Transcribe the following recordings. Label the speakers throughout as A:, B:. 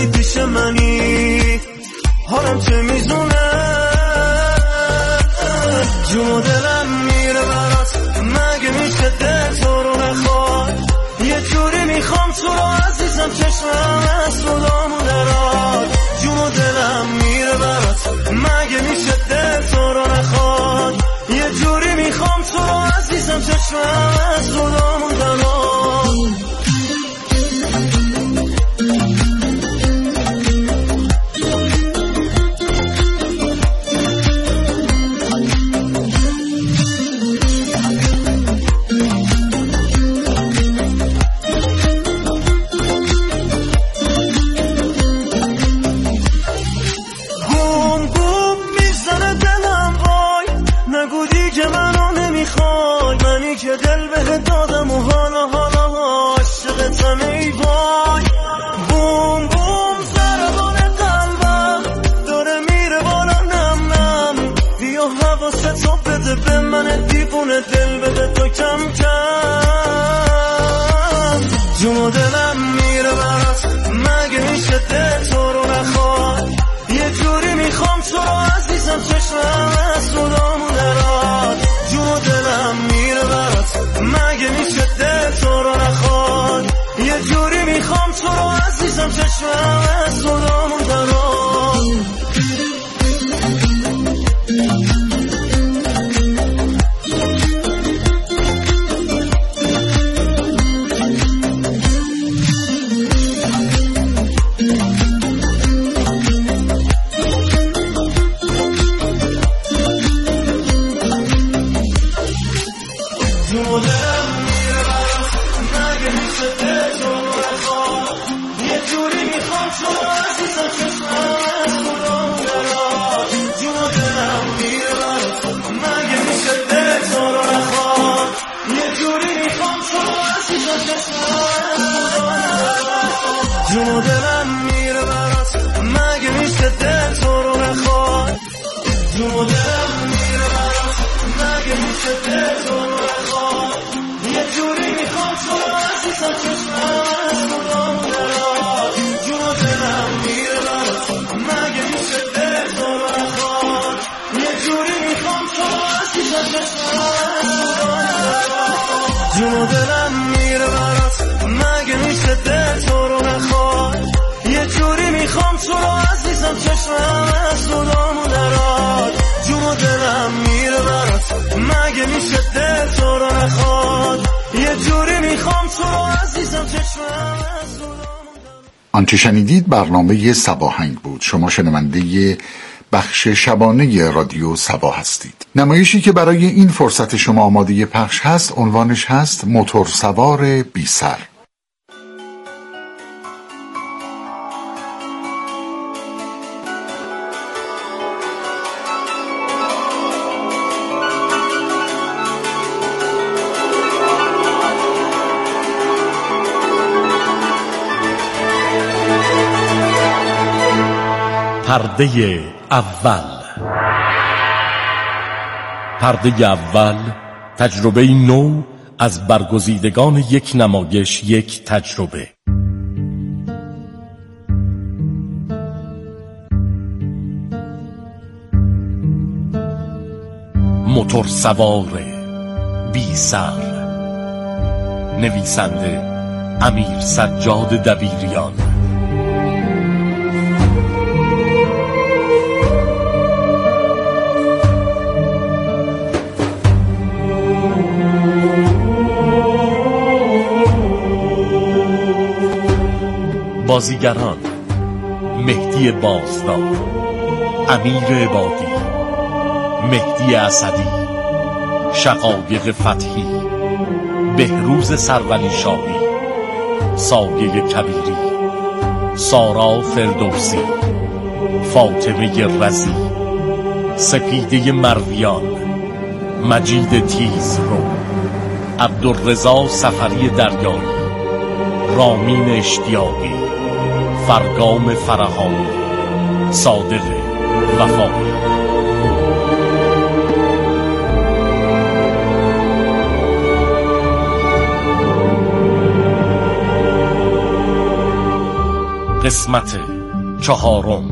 A: وقتی پیش منی حالم چه میزونه، جون و دلم میره برات، مگه میشه دل تو رو نخواد؟ یه جوری میخوام تو رو عزیزم، چشمم از رو دامونه راد. جون و دلم میره برات، مگه میشه دل تو رو نخواد؟ یه جوری میخوام تو رو عزیزم، چشمم از رو دامونه راد. دل بده تو کم کم، جون و دلم میره برات، مگه میشه دل تو رو نخواد؟ یه جوری میخوام تو رو عزیزم، چشمم از رو دامونه راد. جون و دلم میره برات، مگه میشه دل تو رو نخواد؟ یه جوری میخوام تو رو عزیزم، چشمم از رو دامونه راد. جون و دلم میره برات، مگه میشه دل تو رو نخواد؟ جون و دلم میره برات، مگه میشه دل تو رو نخواد؟ یه جوری میخوام تو رو عزیزم، چشمم از رو دامونه راد. جون و دلم میره برات، مگه میشه دل تو رو نخواد؟ یه جوری میخوام تو رو عزیزم، چشمم از رو دامونه راد. جون و دلم میره برات، مگه میشه دل تو رو نخواد؟ یه جوری میخوام تو رو عزیزم، چشمم از رو دامونه راد. جون و دلم میره برات، مگه میشه دل تو رو نخواد؟ یه جوری میخوام تو رو عزیزم، چشمم از رو دامونه راد.
B: آنچه شنیدید برنامه سباهنگ بود. شما شنونده بخش شبانه رادیو سبا هستید. نمایشی که برای این فرصت شما آماده پخش هست عنوانش هست موتور سوار بی سر.
C: پرده اول، تجربه نو از برگزیدگان یک نمایش، یک تجربه. موتور سوار بی سر، نویسنده امیر سجاد دبیریان. بازیگران: مهدی بازدار، امیر عبادی، مهدی اسدی، شقایق فتحی، بهروز سرولی شاهی، سایه کبیری، سارا فردوسی، فاطمه رزی، سپیده مرویان، مجید تیزرو، عبدالرضا سفری دریایی، رامین اشتیاقی، فرگام فرهانی، صادق وفایی. قسمت 4.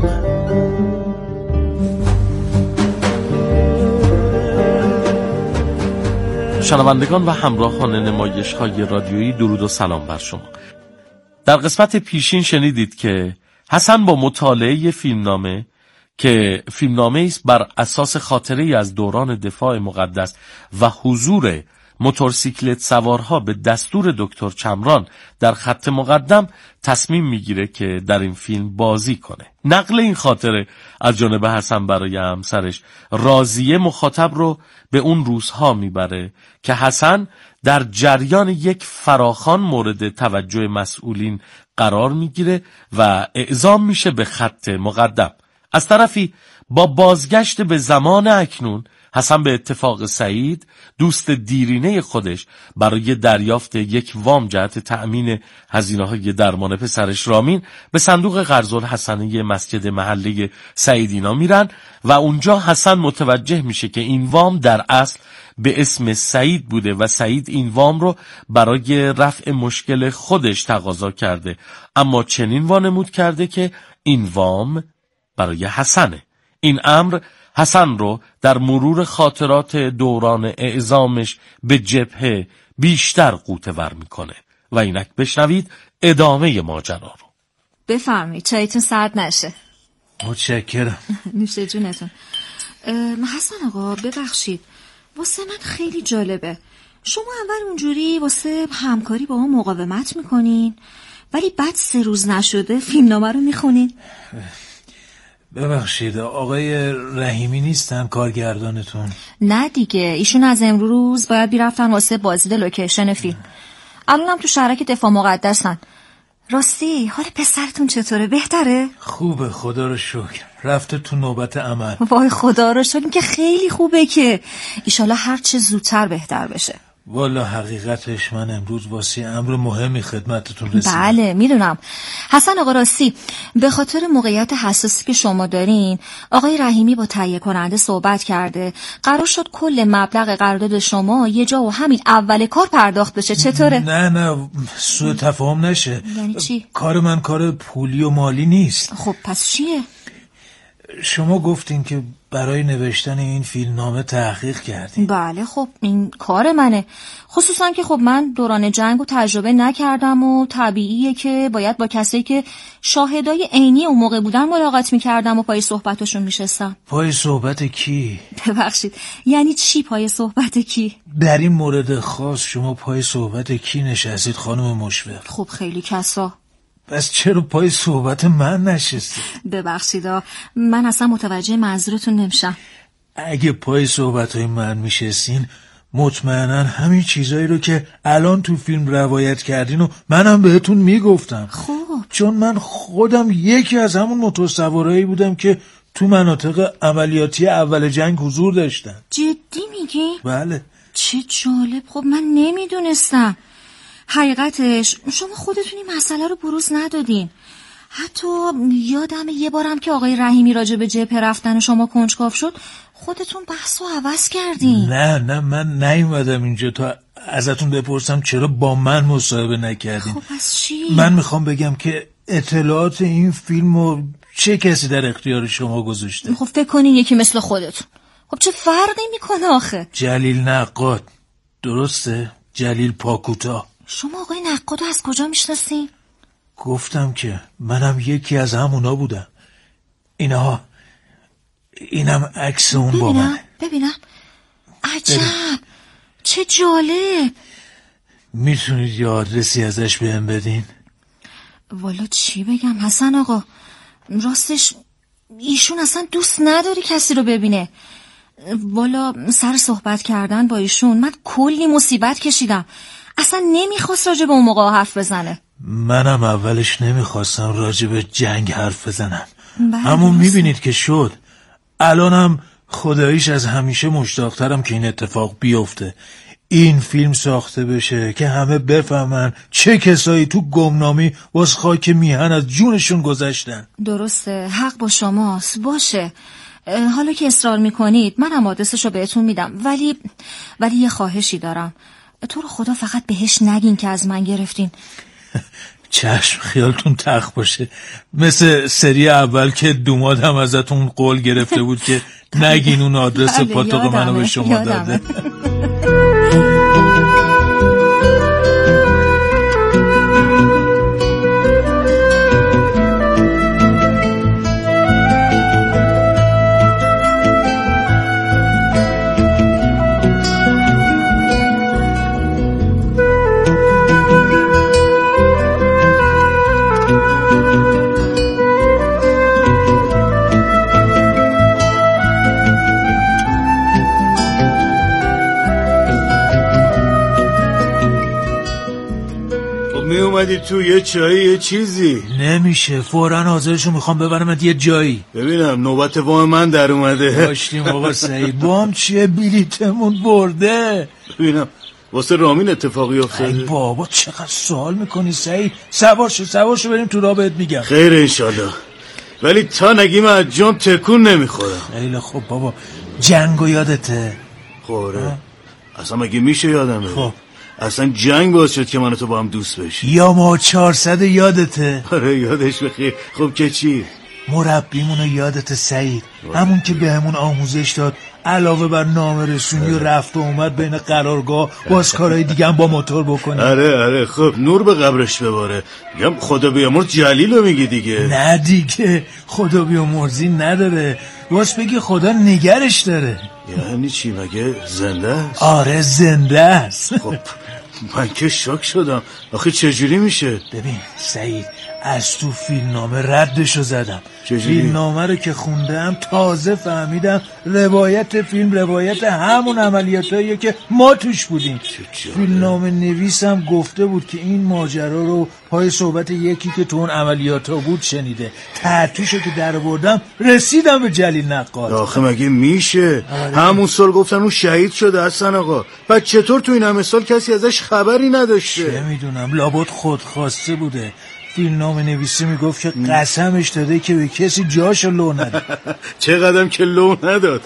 C: شنوندگان و همراهان نمایش‌های رادیویی، درود و سلام بر شما. در قسمت پیشین شنیدید که حسن با مطالعه فیلمنامه که فیلمنامه است بر اساس خاطره‌ای از دوران دفاع مقدس و حضور موتورسیکلت سوارها به دستور دکتر چمران در خط مقدم تصمیم میگیره که در این فیلم بازی کنه. نقل این خاطره از جانب حسن برای همسرش راضیه مخاطب رو به اون روزها میبره که حسن در جریان یک فراخوان مورد توجه مسئولین قرار میگیره و اعزام میشه به خط مقدم. از طرفی با بازگشت به زمان اکنون، حسن به اتفاق سعید، دوست دیرینه خودش، برای دریافت یک وام جهت تأمین هزینه‌های درمان پسرش رامین به صندوق قرض الحسنه مسجد محله سعیدینا میرن و اونجا حسن متوجه میشه که این وام در اصل به اسم سعید بوده و سعید این وام رو برای رفع مشکل خودش تقاضا کرده، اما چنین وانمود کرده که این وام برای حسنه. این امر حسن رو در مرور خاطرات دوران اعزامش به جبهه بیشتر غوطه‌ور میکنه و اینک بشنوید ادامه ماجرا رو.
D: بفرمایید، چایتون سرد نشه.
E: متشکرم.
D: نوش جونتون. حسن آقا ببخشید، واسه من خیلی جالبه. شما اول اونجوری واسه همکاری با ما مقاومت میکنین، ولی بعد 3 روز نشده فیلمنامه رو میخونین.
E: ببخشید، آقای رحیمی نیستن کارگردانتون؟
D: نه دیگه، ایشون از امروز باید بیرفتن واسه بازدید لوکیشن فیلم. الانم تو شهرک دفاع مقدسن. راستی حال پسرتون چطوره؟ بهتره؟
E: خوبه، خدا رو شکر. رفته تو نوبت عمل.
D: وای خدا رو شکر که خیلی خوبه، که ایشالله هر چه زودتر بهتر بشه.
E: والا حقیقتش من امروز واسه امر مهمی خدمتتون رسیدم.
D: بله میدونم. حسن آقا، راستی به خاطر موقعیت حساسی که شما دارین، آقای رحیمی با تهیه کننده صحبت کرده، قرار شد کل مبلغ قرارداد شما یه جا و همین اول کار پرداخت بشه. چطوره؟
E: نه سوء تفاهم نشه.
D: یعنی چی؟
E: کار من کار پولی و مالی نیست.
D: خب پس چیه؟
E: شما گفتین که برای نوشتن این فیلمنامه تحقیق کردین.
D: بله خب این کار منه، خصوصا که خب من دوران جنگو تجربه نکردم و طبیعیه که باید با کسایی که شاهدای عینی اون موقع بودن ملاقات میکردم و پای صحبتشون میشستم.
E: پای صحبت کی؟
D: ببخشید، یعنی چی پای صحبت کی؟
E: در این مورد خاص شما پای صحبت کی نشستید خانم مشفق؟
D: خب خیلی کسا.
E: پس چرا پای صحبت من نشستید؟
D: ببخشید من اصلا متوجه منظورتون نمیشم.
E: اگه پای صحبتهای من میشستین، مطمئنا همین چیزایی رو که الان تو فیلم روایت کردین و منم بهتون میگفتم.
D: خب
E: چون من خودم یکی از همون موتورسوارایی بودم که تو مناطق عملیاتی اول جنگ حضور داشتن.
D: جدی میگی؟
E: بله.
D: چه جالب. خب من نمیدونستم. حقیقتش شما خودتون این مسئله رو بروز ندادین. حتی یادم یه بارم که آقای رحیمی راجع به جبهه رفتن شما کنجکاو شد، خودتون بحثو عوض کردین.
E: نه من نیومدم اینجا تا ازتون بپرسم چرا با من مصاحبه نکردین.
D: خب پس چی؟
E: من میخوام بگم که اطلاعات این فیلمو چه کسی در اختیار شما گذاشته.
D: خب فکر کنین یکی مثل خودتون. خب چه فرقی میکنه آخه؟
E: جلیل نقاد، درسته؟ جلیل پاکوتا.
D: شما آقای نقادو از کجا میشناسین؟
E: گفتم که منم یکی از همونا بودم. اینم عکس اون با منه.
D: ببینم. عجب، چه جالب.
E: میتونید یه آدرسی ازش بهم بدین؟
D: والا چی بگم حسن آقا، راستش ایشون اصلا دوست نداری کسی رو ببینه. والا سر صحبت کردن با ایشون من کلی مصیبت کشیدم. اصلا نمیخواست راجع به اون موقع حرف بزنه.
E: منم اولش نمیخواستم راجع به جنگ حرف بزنم.
D: همون
E: میبینید که شد. الانم خداییش از همیشه مشتاقترم که این اتفاق بیفته. این فیلم ساخته بشه که همه بفهمن چه کسایی تو گمنامی واس خاک میهن از جونشون گذشتن.
D: درسته، حق با شماست. باشه، حالا که اصرار میکنید منم آدرسشو بهتون میدم، ولی یه خواهشی دارم. تو رو خدا فقط بهش نگین که از من گرفتین.
E: چشم، خیالتون تخت باشه. مثل سری اول که دوماد هم ازتون قول گرفته بود که نگین اون آدرس پاتوق منو به شما داده.
F: اومدی تو یه چایی یه چیزی؟
E: نمیشه، فوراً حاضرشو میخوام ببرمت یه جایی.
F: ببینم نوبت وام من در اومده.
E: باشیم آقا سعید. وام چیه؟ بلیتمون برده.
F: ببینم واسه رامین اتفاقی افتاده؟
E: ای بابا چقدر سوال میکنی سعید. سوار شو بریم تو راه بهت میگم.
F: خیر انشالله، ولی تا نگیم از جام تکون نمیخورم.
E: خیلی خب بابا. جنگو یادته؟
F: خوره اصلا مگه میشه یادمه؟
E: خب
F: اصلا جنگ باعث شد که من و تو با هم دوست بشیم.
E: یا ما 400 یادته؟
F: آره یادش بخیر. خب که چی؟
E: مربیمونو یادته سعید؟ همون که بهمون آموزش داد علاوه بر نامه‌رسونی و رفت و اومد بین قرارگاه باز کارهای دیگه هم با موتور بکنیم.
F: آره خب نور به قبرش بباره. میگم خدا بیامرز جلیلو میگی دیگه.
E: نه دیگه خدا بیامرزی نداره، باز بگی خدا نگرش داره.
F: یعنی چی؟ مگه زنده است؟
E: آره زنده است.
F: خب من که شاک شدم. آخه چجوری میشه؟
E: ببین سعید، از تو فیلمنامه ردشو زدم.
F: چجوری؟
E: فیلمنامه رو که خوندم تازه فهمیدم روایت فیلم روایت همون عملیاتاییه که ما توش بودیم. فیلمنامه نویسم گفته بود که این ماجرا رو پای صحبت یکی که تو اون عملیاتا بود شنیده. ترتیشو که در بردم رسیدم به جلیل نقاد.
F: آخه مگه میشه؟ همون سال گفتن اون شهید شده حسن آقا. بعد چطور تو این همه سال کسی ازش خبری نداشته؟
E: چه میدونم، لابد خودخواسته بوده. فیلمنامه نویسی میگفت که قسمش داده که به کسی جاشو لو نده.
F: چه قدم که لو نداد.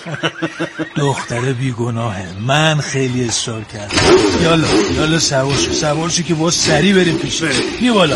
E: دختر بیگناهه، من خیلی اصرار کردم. یالا سوار شو که باز سری بریم پیش. بیا بالا.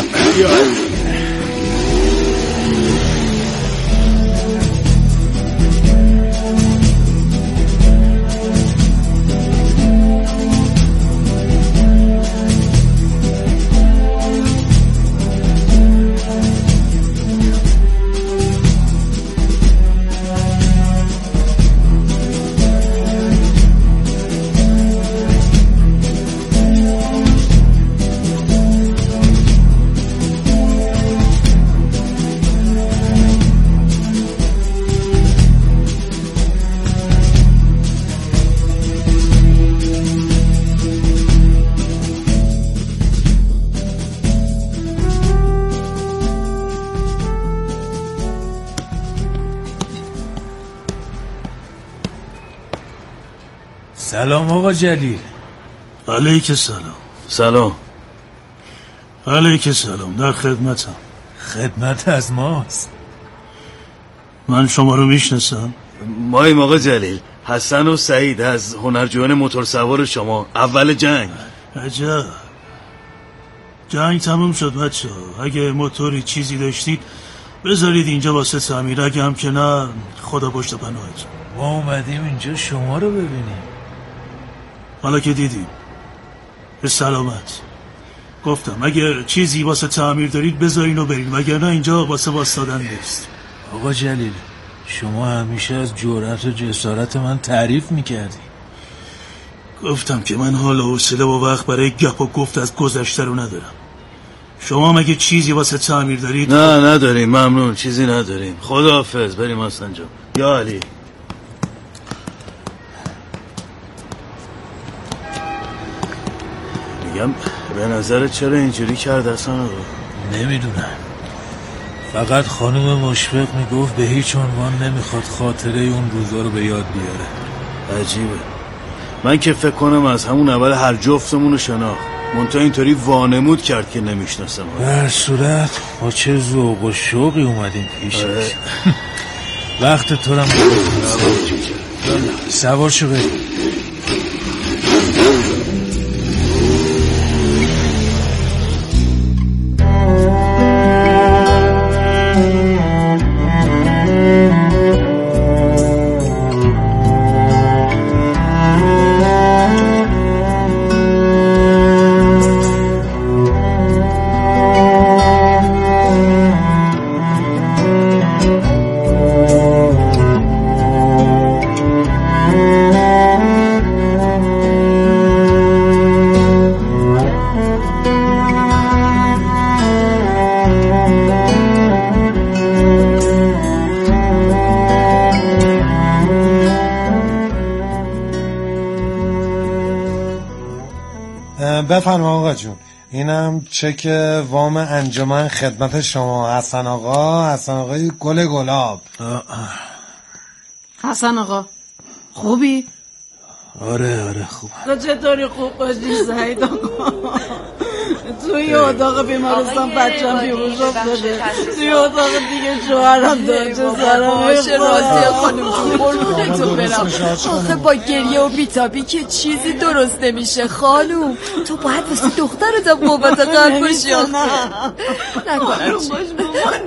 E: سلام آقا جلیل.
F: علیک سلام. سلام. علیک سلام. در خدمتم.
E: خدمت از ماست.
F: من شما رو میشناسم. مایم آقا جلیل، حسن و سعید از هنرجویان موتور سوار شما اول جنگ. عجب. جنگ تموم شد بچه. اگه موتوری چیزی داشتید بذارید اینجا واسه تعمیر، اگه هم که نه خدا پشت پناهتون.
E: ما اومدیم اینجا شما رو ببینیم.
F: حالا که دیدیم به سلامت. گفتم اگه چیزی واسه تعمیر دارید بذارین و برین، وگرنه اینجا واسه واسطادن نیست.
E: آقا جلیل، شما همیشه از جرأت و جسارت من تعریف میکردی.
F: گفتم که من حال و حوصله و وقت برای گپ و گفت از گذشته رو ندارم. شما مگه چیزی واسه تعمیر دارید؟ نه نداریم، ممنون، چیزی نداریم. خداحافظ. بریم حسن جان. یا علی. میگم به نظرت چرا اینجوری کرد اصلا؟
E: نمیدونم، فقط خانم مشفق میگفت به هیچ عنوان نمیخواد خاطره اون روزا رو به یاد بیاره.
F: عجیبه. من که فکر کنم از همون اول هر جفتمون رو شناخت، منتها اینطوری وانمود کرد که نمیشناسم.
E: در صورت با چه ذوق و شوقی اومدیم پیشت. وقت تو رو سوار شو بریم.
G: بفرما آقا جون. اینم چک وام انجمن خدمت شما. حسن آقای گل گلاب.
H: حسن آقا خوبی؟
E: آره خوب.
H: تو چطوری خوب باشی سعید آقا؟ توی اتاق بیمارستان بچه‌م بیهوش افتاده، توی اتاق دیگه شوهرم داره. چه سرم
I: راضیه خانم جون، قربونتون برم. آخه با گریه و بیتابی که چیزی درست نمیشه خانم. تو باید واسه دخترت قوت قلب باشی. نکنم
H: باش مامان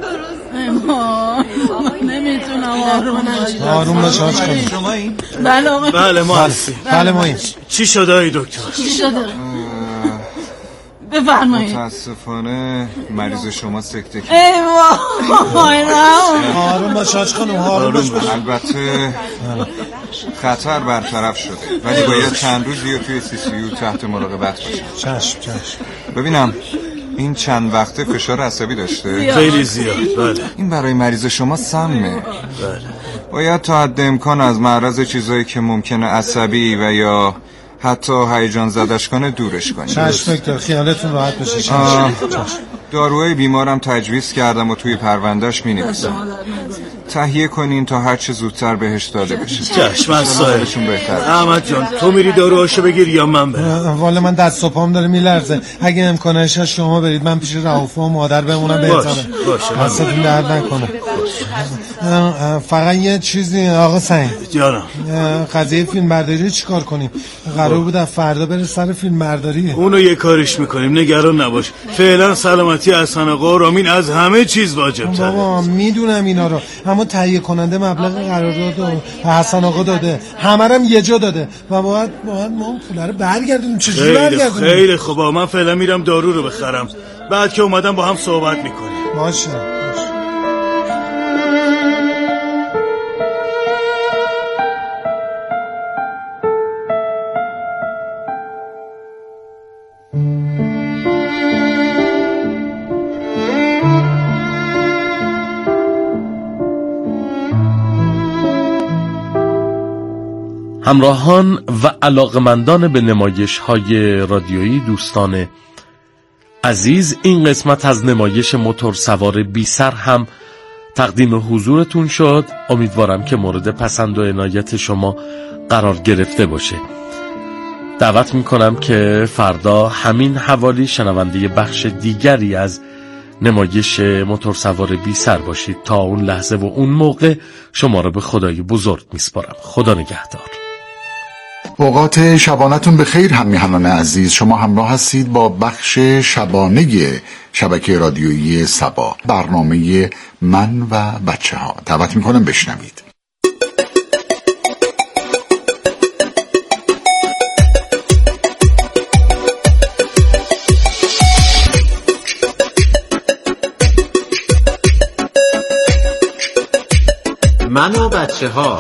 H: درست نمیتونم
G: آروم باش.
H: بله آقا.
F: بله ما هستیم.
G: بله ما این.
F: چی شده ای دکتر؟
H: چی شده؟ بفرمایید.
J: متاسفانه مریض شما سکته کرد.
H: ای وای
G: آروم باش خانم، آروم باش.
J: البته خطر برطرف شده ولی باید چند روزی توی CCU تحت مراقبت باشم.
G: چشم.
J: ببینم این چند وقته فشار عصبی داشته؟
F: خیلی زیاد. بله.
J: این برای مریض شما سمه.
F: بله.
J: باید تا حد امکان از معرض چیزایی که ممکنه عصبی و یا حتی هیجان زدش کنه دورش کنید.
G: چشم دکتر، خیالتون راحت بشه.
J: داروهای بیمارم تجویز کردم و توی پروندهش می‌نویسم. تهیه کنین تا هر چه زودتر بهش داده بشه.
F: چشم از
J: سایرشون بهتر.
F: احمد جان تو میری داروهاشو بگیر یا من برم؟
G: والا من دست و پام داره میلرزه. اگه امکانش هست شما برید، من پیش رئوف و مادر بمونم بهتره.
F: باشه.
G: دستتون درد نکنه. فقط یه چیزی آقا سعید
F: جانم،
G: قضیه فیلم برداری چیکار کنیم؟ قرار بود فردا بره سر فیلم برداری.
F: اونو یه کاریش میکنیم، نگران نباش. فعلا سلامتی حسن آقا و رامین از همه چیز واجب تره.
G: بابا میدونم اینا رو، اما تهیه کننده مبلغ قرارداد و حسن آقا داده، همه رو یه جا داده و باید ما پولا رو برگردونیم. چجوری برگردونیم؟
F: خیلی خوبه. من فعلا میرم دارو رو بخرم، بعد که اومدم با هم صحبت میکنیم.
G: باشه.
C: همراهان و علاقمندان به نمایش‌های رادیویی دوستان عزیز، این قسمت از نمایش موتور سوار بی سر هم تقدیم حضورتون شد. امیدوارم که مورد پسند و عنایت شما قرار گرفته باشه. دعوت میکنم که فردا همین حوالی شنونده بخش دیگری از نمایش موتور سوار بی سر باشید. تا اون لحظه و اون موقع شما رو به خدای بزرگ میسپارم. خدا نگهدار.
B: اوقات شبانتون به خیر هم میهنان عزیز. شما همراه هستید با بخش شبانه شبکه رادیویی سبا، برنامه من و بچه ها. دعوت میکنم بشنوید.
K: من و بچه ها.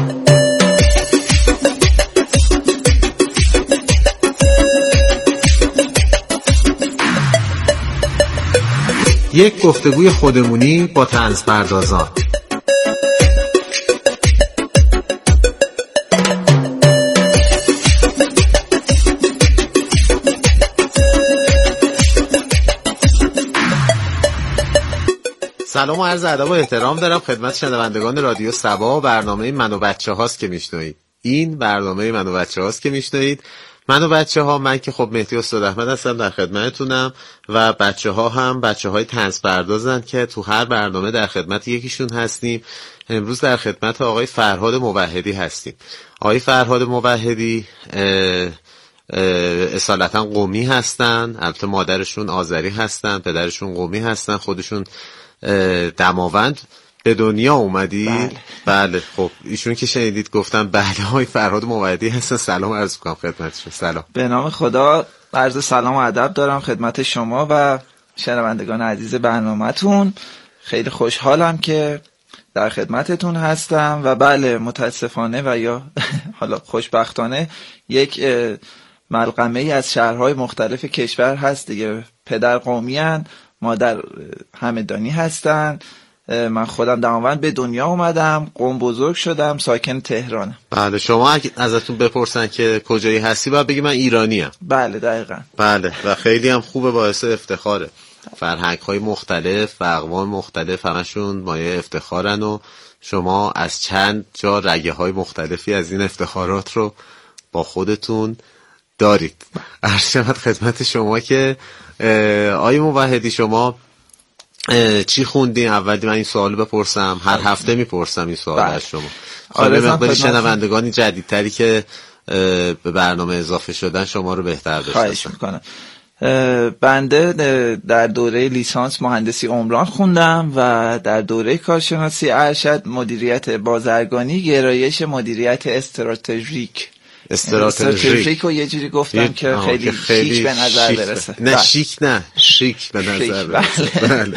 K: یک گفتگوی خودمونی با طنز پردازان. سلام و عرض ادب و احترام دارم خدمت شنوندگان رادیو سبا. برنامه من و بچه هاست که میشنوید. این برنامه من و بچه هاست که میشنوید. من و بچه ها، من که خب مهدی استاد احمد هستم، در خدمتتونم و بچه ها هم بچه های طنز پردازن که تو هر برنامه در خدمت یکیشون هستیم. امروز در خدمت آقای فرهاد موحدی هستیم. آقای فرهاد موحدی اصالتا قمی هستن، البته مادرشون آذری هستن، پدرشون قمی هستن، خودشون دماوند به دنیا اومدی؟ بله. خب ایشون که شنیدید گفتم بله های فرهاد موحدی هستن. سلام عرض کنم خدمتشون. سلام.
L: به نام خدا عرض سلام و ادب دارم خدمت شما و شنوندگان عزیز برنامه‌تون. خیلی خوشحالم که در خدمتتون هستم و بله متاسفانه و یا حالا خوشبختانه یک ملغمه ای از شهرهای مختلف کشور هست دیگه. پدر قمی هن، مادر همدانی هستن. من خودم دماوند به دنیا اومدم، قم بزرگ شدم، ساکن تهرانم.
K: بله شما اگه ازتون بپرسن که کجایی هستی باید بگی من ایرانیم.
L: بله دقیقاً.
K: بله و خیلی هم خوبه، باعث افتخاره. فرهنگ‌های مختلف و اقوام مختلف همشون مایه افتخارن و شما از چند جا رگه‌های مختلفی از این افتخارات رو با خودتون دارید. عرض شود خدمت شما که آقای موحدی شما چی خوندین؟ اولی من این سوال بپرسم، هر هفته میپرسم این سوال از شما. آره مقداری شنوندگانی جدیدتری که به برنامه اضافه شدن شما رو بهتر بشناسن.
L: خواهش میکنم. بنده در دوره لیسانس مهندسی عمران خوندم و در دوره کارشناسی ارشد مدیریت بازرگانی، گرایش مدیریت استراتژیک رو یه جوری گفتم که خیلی شیک به نظر برسه.
K: نه شیک نه، شیک به نظر برسه. بله.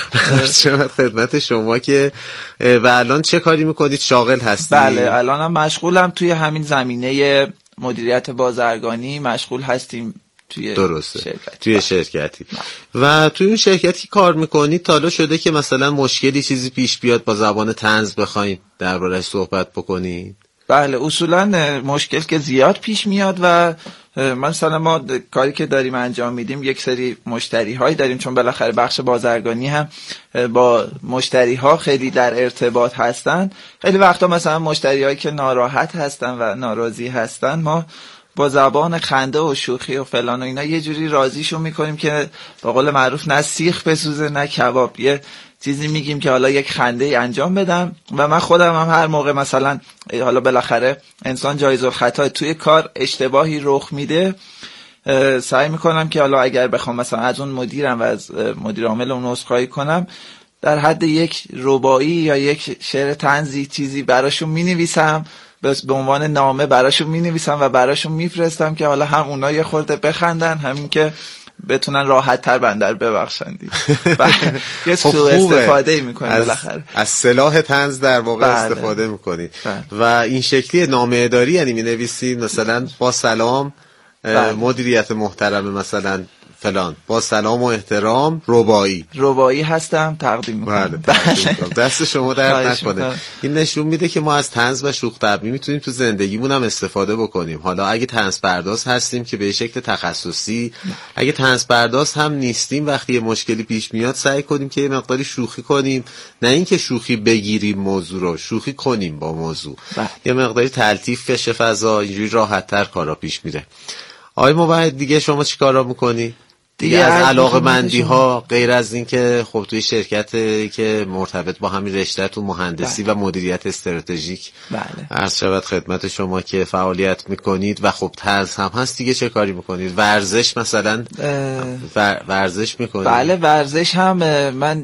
K: شما خدمت شما که و الان چه کاری میکنید؟ شاغل هستید؟
L: بله الانم مشغولم توی همین زمینه مدیریت بازرگانی، مشغول هستیم توی
K: توی شرکتی. و توی اون شرکتی کار میکنید تا حالا شده که مثلا مشکلی چیزی پیش بیاد با زبان طنز بخواید درباره‌اش صحبت بکنید؟
L: بله اصولا مشکل که زیاد پیش میاد و مثلا ما کاری که داریم انجام میدیم یک سری مشتری هایی داریم، چون بالاخره بخش بازرگانی هم با مشتری ها خیلی در ارتباط هستن. خیلی وقتا مثلا مشتری هایی که ناراحت هستن و ناراضی هستن ما با زبان خنده و شوخی و فلان و اینا یه جوری راضیشون میکنیم که با قول معروف نه سیخ بسوزه نه کباب، یه چیزی میگیم که حالا یک خنده انجام بدم. و من خودم هم هر موقع مثلا حالا بالاخره انسان جایز الخطا توی کار اشتباهی رخ میده، سعی میکنم که حالا اگر بخوام مثلا از اون مدیرم و از مدیر عامل اون عذرخواهی کنم، در حد یک رباعی یا یک شعر طنزی چیزی براشون مینویسم، بس به عنوان نامه براشون مینویسم و براشون میفرستم که حالا هم اونا یه خورده بخندن، همین که بتونن راحت تر بندر ببخشن یه سوء استفاده میکنید بالاخره
K: از سلاح طنز در واقع استفاده میکنید و این شکلی نامه اداری یعنی مینویسید مثلا با سلام مدیریت محترم مثلا فلان، با سلام و احترام رباعی
L: هستم تقدیم میکنم.
K: دست شما درد نکنه. این نشون میده که ما از طنز و شوخ طبعی میتونیم تو زندگیمون هم استفاده بکنیم. حالا اگه طنز پرداز هستیم که به شکل تخصصی، اگه طنز پرداز هم نیستیم وقتی یه مشکلی پیش میاد سعی کنیم که یه مقداری شوخی کنیم، نه اینکه شوخی بگیریم موضوع رو، شوخی کنیم با موضوع. یه مقداری تلطیف بشه فضا، اینجوری راحت‌تر کارا پیش میره. آقای موحد دیگه شما چی کارا میکنی؟ دیگه از علاقه‌مندی ها غیر از این که خب توی شرکتی که مرتبط با همین رشته تو مهندسی و مدیریت استراتژیک عرض شود خدمت شما که فعالیت میکنید و خب طنز هم هست، دیگه چه کاری میکنید؟ ورزش مثلا ورزش میکنید؟
L: بله ورزش هم من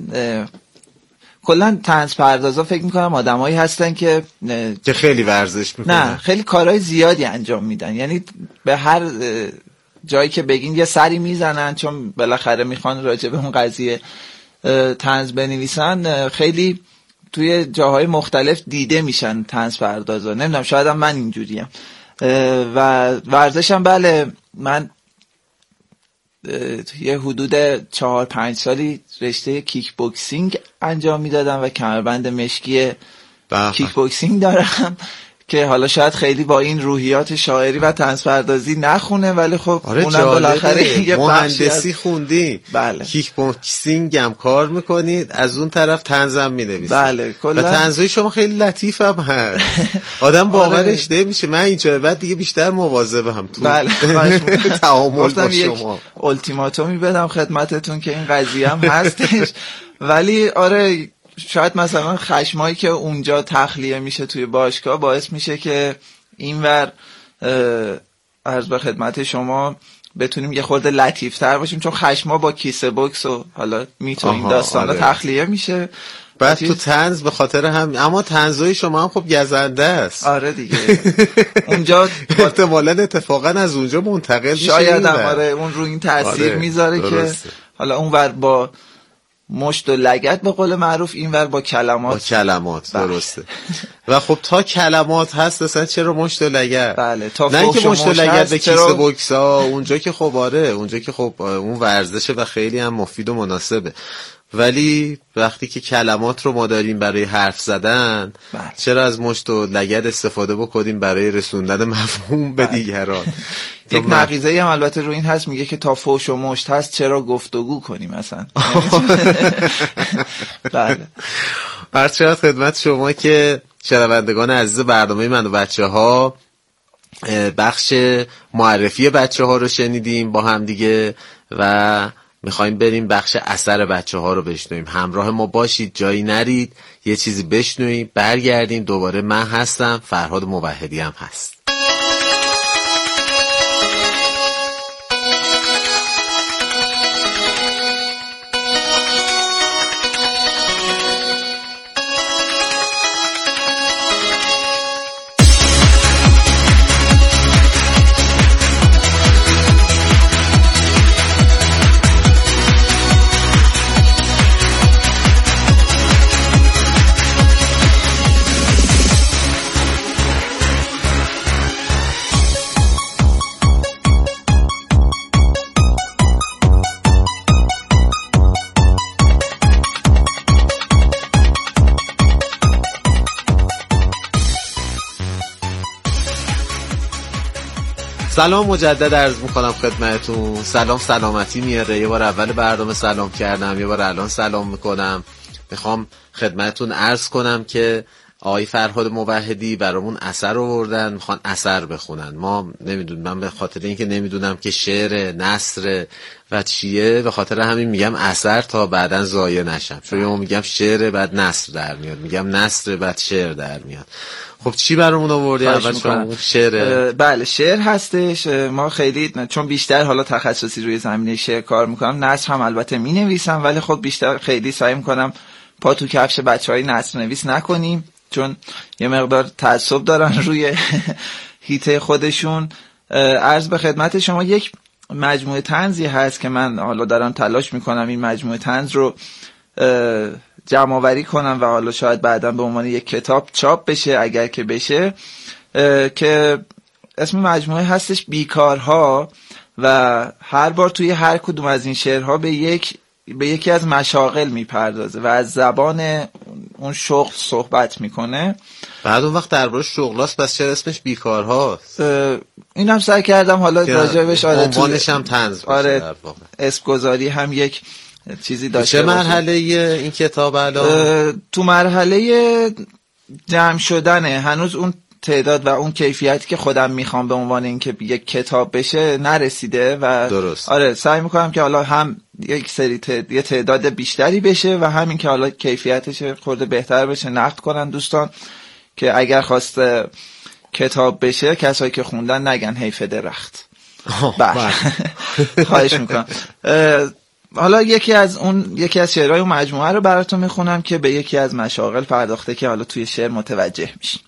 L: کلا طنز پردازا فکر میکنم آدمایی هستن که
K: خیلی ورزش میکنن،
L: نه خیلی کارهای زیادی انجام میدن، یعنی به هر جایی که بگین یه سری میزنن، چون بالاخره میخوان راجع به اون قضیه طنز بنویسن. خیلی توی جاهای مختلف دیده میشن طنز پردازا. نمیدونم شاید هم من اینجوریم. و ورزشم بله من یه حدود 4-5 سالی رشته کیک بوکسینگ انجام میدادم و کمربند مشکی کیک بوکسینگ دارم که حالا شاید خیلی با این روحیات شاعری و طنز پردازی نخونه، ولی خب اونم بالاخره یه
K: مهندسی خوندی،
L: بله
K: کیک بوکسینگ هم کار میکنید، از اون طرف طنز هم مینویسید.
L: بله کلا
K: طنزهای شما خیلی لطیف هم هست، آدم باورش نمیشه. من اینجا بعد دیگه بیشتر مواظبم تو تعامل با شما.
L: التیماتومی بدم خدمتتون که این قضیه هم هستش، ولی آره شاید مثلا خشمایی که اونجا تخلیه میشه توی باشگاه باعث میشه که اینور عرض به خدمت شما بتونیم یه خورده لطیفتر باشیم، چون خشما با کیسه بوکس و حالا میتو این داستانا تخلیه میشه.
K: بعد تو طنز به خاطر هم، اما طنزای شما هم خب گزنده است.
L: آره دیگه اونجا
K: احتمالاً اتفاقا از اونجا منتقل میشه،
L: شاید آره اون رو این تاثیر میذاره که حالا اونور با مشت و لگد به قول معروف، اینور با کلمات
K: درسته. و خب تا کلمات هست اصلا چرا مشت و لگد؟
L: بله تا
K: نه اینکه مشت و لگد به کیسه بوکس ها، اونجا که خب آره اونجا که خب اون ورزشه و خیلی هم مفید و مناسبه. ولی وقتی که کلمات رو ما داریم برای حرف زدن چرا از مشت و لگد استفاده بکنیم برای رسوندن مفهوم به دیگران؟
L: یک نقیضه‌ای هم البته رو این هست، میگه که تا فوش و مشت هست چرا گفتگو کنیم مثلا.
K: بله. عرض شود خدمت شما که شنوندگان عزیز برنامه من و بچه‌ها، بخش معرفی بچه‌ها رو شنیدیم با هم دیگه و میخوایم بریم بخش اثر بچه‌ها رو بشنویم. همراه ما باشید، جایی نرید، یه چیزی بشنویم، برگردیم دوباره. من هستم، فرهاد موحدی هم هست. سلام مجدد عرض میکنم خدمتتون. سلام سلامتی میاره. یه بار اول برنامه سلام کردم، یه بار الان سلام میکنم. میخوام خدمتتون عرض کنم که آقای فرهاد موحدی برامون اثر آوردن، میخوان اثر بخونن. ما نمیدونم، من به خاطر اینکه نمیدونم که شعر، نثر و چیه، به خاطر همین میگم اثر تا بعدن ضایع نشم. چون ما میگم شعر بعد نثر در میاد، میگم نثر بعد شعر در میاد. خب چی برامون آوردی؟ اول شما شعر.
L: بله شعر هستش. ما خیلی چون بیشتر حالا تخصصی روی زمینه شعر کار میکنم، نثر هم البته مینویسم، ولی خب بیشتر خیلی سعی میکنم پا تو کفش بچهای نثر نویس نکنیم، چون یه مقدار تعصب دارن روی هیته خودشون. عرض به خدمت شما یک مجموعه طنزی هست که من حالا دارم تلاش میکنم این مجموعه طنز رو جمع آوری کنم و حالا شاید بعدا به عنوان یک کتاب چاپ بشه اگر که بشه، که اسم مجموعه هستش بیکارها و هر بار توی هر کدوم از این شعرها به یکی از مشاغل میپردازه و از زبان اون شغل صحبت میکنه.
K: بعد اون وقت درباره شغلاست، بس چرا اسمش بیکارهاست؟
L: این هم سعی کردم حالا راجبش
K: عنوانش هم طنز باشه.
L: اسم گذاری هم یک چیزی داشته.
K: چه مرحله این کتاب الان؟
L: تو مرحله جمع شدنه. هنوز اون تعداد و اون کیفیتی که خودم میخوام به عنوان اینکه یک کتاب بشه نرسیده و
K: درست.
L: آره سعی میکنم که حالا هم یک سری یه تعداد بیشتری بشه و همین که حالا کیفیتش خورده بهتر بشه نقد کنن دوستان، که اگر خواست کتاب بشه کسایی که خوندن نگن حیف درخت. بله خواهش میکنم. حالا یکی از شعرهای اون مجموعه رو براتون میخونم که به یکی از مشاغل پرداخته که حالا توی شعر متوجه میشین.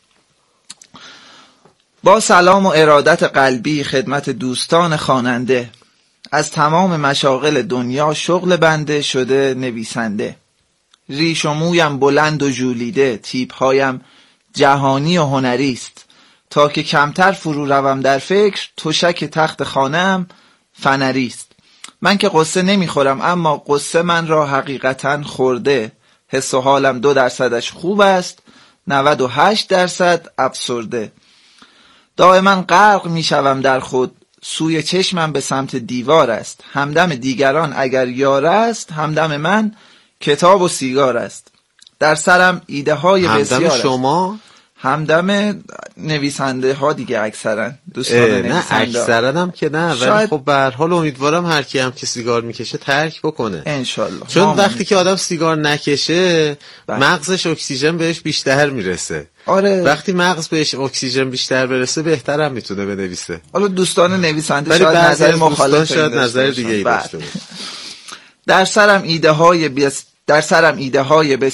L: با سلام و ارادت قلبی خدمت دوستان خواننده، از تمام مشاغل دنیا شغل بنده شده نویسنده. ریش و مویم بلند و ژولیده، تیپ‌هایم جهانی و هنریست. تا که کمتر فرو روم در فکر، تشک تخت خانه‌ام فنریست. من که قصه نمیخورم اما قصه من را حقیقتاً خورده. حس و حالم 2% خوب است، 98% افسرده. دائما غرق میشوم در خود، سوی چشمم به سمت دیوار است. همدم دیگران اگر یار است، همدم من کتاب و سیگار است. در سرم ایده های بسیار است.
K: همدم شما؟
L: همدم نویسنده ها دیگه اکثرا دوستان نویسنده.
K: نه اکثرا هم که نه، ولی خب به هر حال امیدوارم هر کی هم که سیگار میکشه ترک بکنه
L: انشالله.
K: چون وقتی که آدم سیگار نکشه مغزش اکسیژن بهش بیشتر میرسه.
L: آره
K: وقتی مغز بهش اکسیژن بیشتر برسه بهتر هم میتونه بنویسه.
L: حالا دوستان نویسنده شاید نظر مخالف
K: شاید نظر دیگه ای داشته باشه.
L: در سرم ایده های